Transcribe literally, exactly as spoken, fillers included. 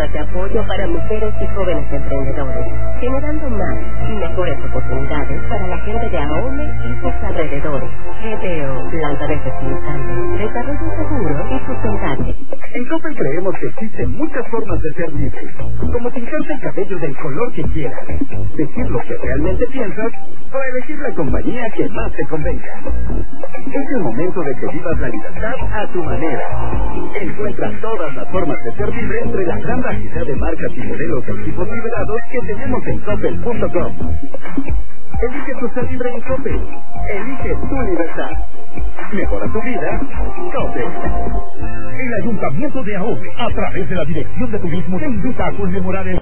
programas de apoyo para mujeres y jóvenes emprendedores, generando más y mejores oportunidades para la gente de Ahome y sus alrededores. G T O, planta de fertilizantes, desarrollo seguro y sustentable. En Coppel creemos que existen muchas formas de ser libre, como pintarte el cabello del color que quieras, decir lo que realmente piensas o elegir la compañía que más te convenga. Es el momento de que vivas la libertad a tu manera. Encuentra todas las formas de ser libre entre la gran variedad de marcas y modelos de equipos liberados que tenemos en Coppel punto com. Elige tu ser libre en Coppel. Elige tu libertad. Mejora tu vida. Coppel. El Ayuntamiento de Ahome, a través de la Dirección de Turismo, te invita a conmemorar el